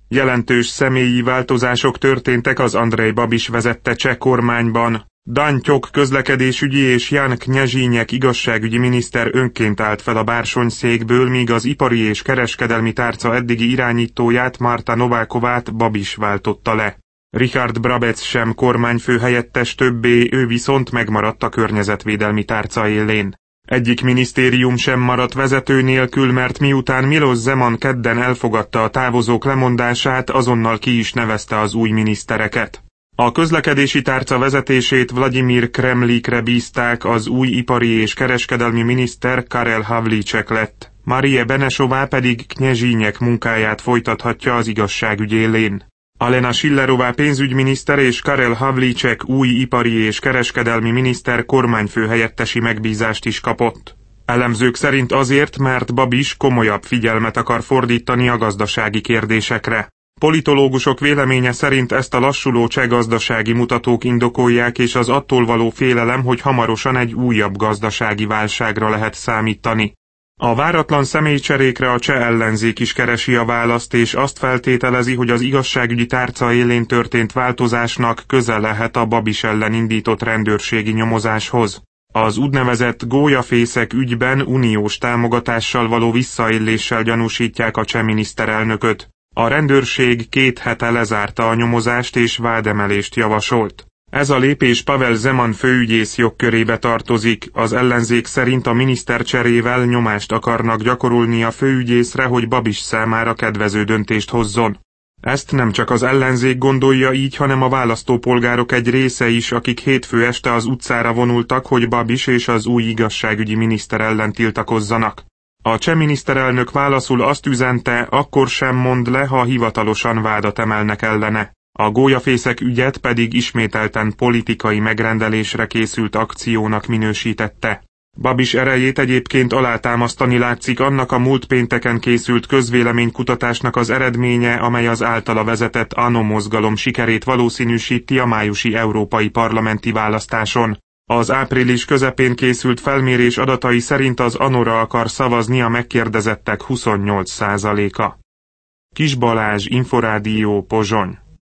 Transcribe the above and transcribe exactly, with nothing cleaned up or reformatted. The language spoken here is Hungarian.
Jelentős személyi változások történtek az Andrej Babiš vezette cseh kormányban. Dan Ťok közlekedésügyi és Jan Kněžíněk igazságügyi miniszter önként állt fel a bársonyszékből, míg az ipari és kereskedelmi tárca eddigi irányítóját, Marta Novákovát Babiš váltotta le. Richard Brabec sem kormányfő helyettes többé, ő viszont megmaradt a környezetvédelmi tárca élén. Egyik minisztérium sem maradt vezető nélkül, mert miután Miloš Zeman kedden elfogadta a távozók lemondását, azonnal ki is nevezte az új minisztereket. A közlekedési tárca vezetését Vladimír Kremlíkre bízták, az új ipari és kereskedelmi miniszter Karel Havlíček lett. Marie Benešová pedig Kněžíněk munkáját folytathatja az igazságügy élén. Alena Schillerová pénzügyminiszter és Karel Havlíček új ipari és kereskedelmi miniszter kormányfőhelyettesi megbízást is kapott. Elemzők szerint azért, mert Babiš komolyabb figyelmet akar fordítani a gazdasági kérdésekre. Politológusok véleménye szerint ezt a lassuló cseh gazdasági mutatók indokolják, és az attól való félelem, hogy hamarosan egy újabb gazdasági válságra lehet számítani. A váratlan személycserékre a cseh ellenzék is keresi a választ, és azt feltételezi, hogy az igazságügyi tárca élén történt változásnak köze lehet a Babiš ellen indított rendőrségi nyomozáshoz. Az úgynevezett gólyafészek ügyben uniós támogatással való visszaéléssel gyanúsítják a cseh miniszterelnököt. A rendőrség két hete lezárta a nyomozást és vádemelést javasolt. Ez a lépés Pavel Zeman főügyész jogkörébe tartozik, az ellenzék szerint a miniszter cserével nyomást akarnak gyakorolni a főügyészre, hogy Babiš számára kedvező döntést hozzon. Ezt nem csak az ellenzék gondolja így, hanem a választópolgárok egy része is, akik hétfő este az utcára vonultak, hogy Babiš és az új igazságügyi miniszter ellen tiltakozzanak. A cseh miniszterelnök válaszul azt üzente, akkor sem mond le, ha hivatalosan vádat emelnek ellene. A gólyafészek ügyet pedig ismételten politikai megrendelésre készült akciónak minősítette. Babiš erejét egyébként alátámasztani látszik annak a múlt pénteken készült közvéleménykutatásnak az eredménye, amely az általa vezetett ANO mozgalom sikerét valószínűsíti a májusi európai parlamenti választáson. Az április közepén készült felmérés adatai szerint az anóra akar szavazni a megkérdezettek huszonnyolc százaléka. Kis Balázs, Inforádió, Pozsony.